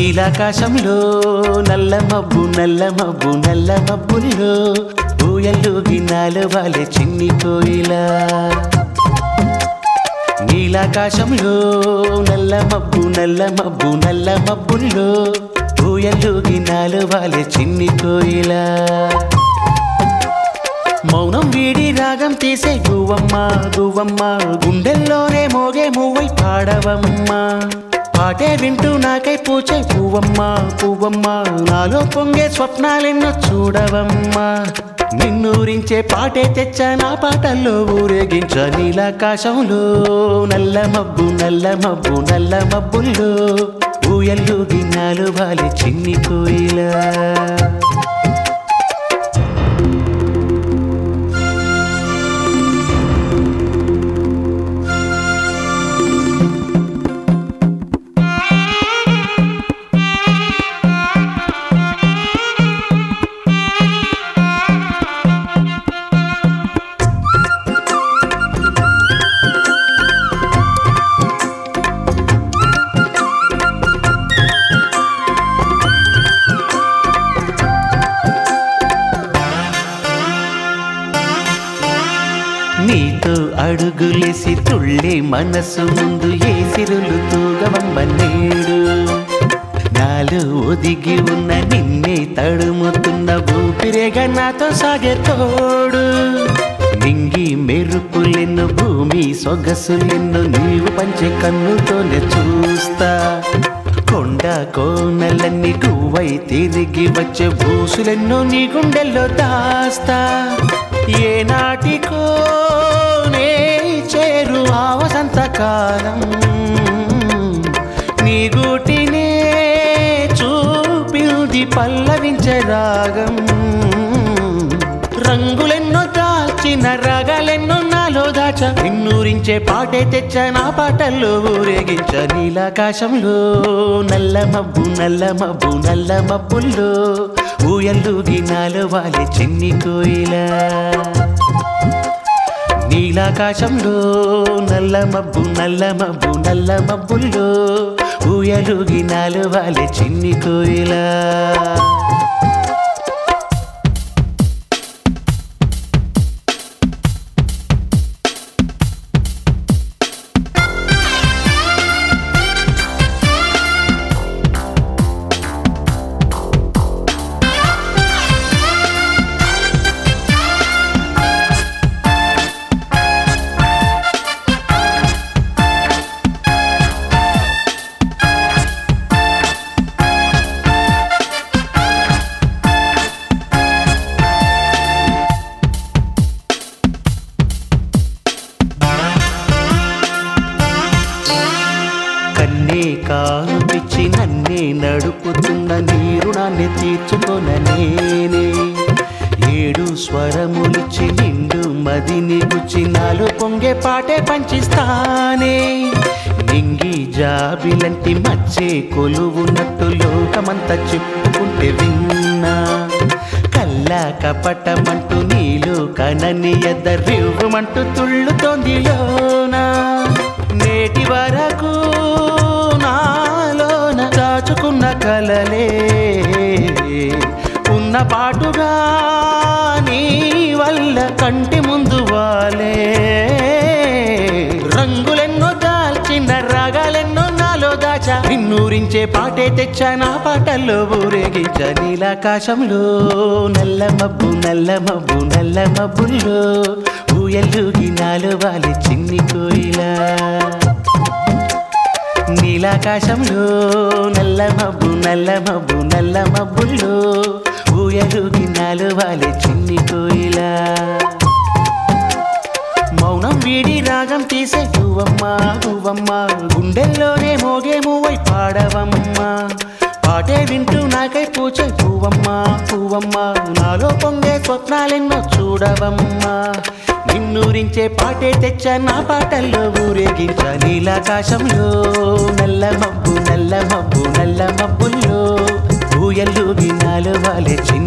నీలాకాశంలో నల్ల మబ్బు నల్ల మబ్బు నల్ల మబ్బుల్లో ఊయల్లో గిన్నాలు వాలే చిన్ని కోయిలా. నీలాకాశంలో నల్ల మబ్బు నల్ల మబ్బు నల్ల మబ్బుల్లో ఊయల్లో గిన్నాలు వాలే చిన్ని కోయిలా. మౌనం వీడి రాగం తీసే గువ్వమ్మ గువ్వమ్మ గుండెల్లోనే మోగే మూవై పాడవమ్మ. పాటే వింటూ నాకై పూచే పువ్వమ్మ పువ్వమ్మ నాలో పొంగే స్వప్నాలెన్నో చూడవమ్మ. నిన్నూరించే పాటే తెచ్చా నా పాటల్లో ఊరేగించ. నీలాకాశంలో నల్ల మబ్బు నల్ల మబ్బు నల్ల మబ్బుల్లో ఊయల్లో గిన్నాలు వాలే చిన్ని కోయిలా. నీతో అడుగులేసి తుళ్ళే మనసు ముందు ఏ సిరులు తూగవమ్మ నేడు. నాలో ఒదిగి ఉన్న నిన్నే తడుముతున్న ఊపిరేగా నాతో సాగే తోడు. నింగి మెరుపులెన్ను భూమి సొగసులెన్ను నీవు పంచే కన్నుతోనే చూస్తా. కొండ కోనలన్నీ గువ్వై తిరిగి వచ్చే భూసులెన్నో నీ గుండెల్లో దాస్తా. ఏ నాటికో నే చేరు ఆ వసంతకాలం నీ గూటినే చూపింది పల్లవించే రాగం. రంగులెన్నో దాల్చిన రాగాలెన్నో నాలో దాచ. నిన్నూరించే పాటే తెచ్చ నా పాటల్లో ఊరేగించ. నీలాకాశంలో నల్ల మబ్బు నల్ల మబ్బు నల్ల మబ్బుల్లో ఊయల్లో గిన్నాలు వాలే చిన్ని కోయిలా. నీలాకాశంలో నల్ల మబ్బు నల్ల మబ్బు నల్ల మబ్బుల్లో ఊయల్లో గిన్నాలు వాలే చిన్ని కోయిలా. కన్నే కాలు పిచ్చి నన్నే నడుపుతున్న నీ రుణాన్ని తీర్చుకొన నేనే. ఏడు స్వరములిచ్చి నిండు మదిని గుచ్చి నాలో పొంగే పాటే పంచిస్తానే. నింగి జాబిలంటి మచ్చే కొలువున్నట్టు లోకమంతా చెప్పుకుంటే విన్నా. కల్లా కపటమంటూ నీలో కనని ఎద్దరివ్వమంటూ తుళ్ళుతోంది లోనా. నేటి వరకు నాలోన దాచుకున్న కలలే ఉన్న పాటుగా నీ వల్ల కంటి ముందు వాలే. రంగులెన్నో దాల్చిన రాగాలెన్నో నాలో దాచ. నిన్నూరించే పాటే తెచ్చా నా పాటల్లో ఊరేగించ. నీలాకాశంలో నల్ల మబ్బు నల్ల మబ్బు నల్ల మబ్బుల్లో ఊయల్లో గిన్నాలు వాలే చిన్ని కోయిలా. నీలాకాశంలో నల్ల మబ్బు నల్ల మబ్బు నల్ల మబ్బుల్లో ఊయల్లో గిన్నాలు వాలే చిన్ని కోయిలా. మౌనం వీడి రాగం తీసే గువ్వమ్మ గువ్వమ్మ గుండెల్లోనే మోగే మూవై పాడవమ్మ. పాటే వింటూ నాకై పూచే పువ్వమ్మ పువ్వమ్మ నాలో పొంగే స్వప్నాలెన్నో చూడవమ్మ. నిన్నూరించే పాటే తెచ్చ నా పాటల్లో ఊరేగించ. నీలాకాశంలో నల్ల మబ్బు నల్ల మబ్బు నల్ల మబ్బుల్లో ఊయల్లో గిన్నాలు వాలే చిన్ని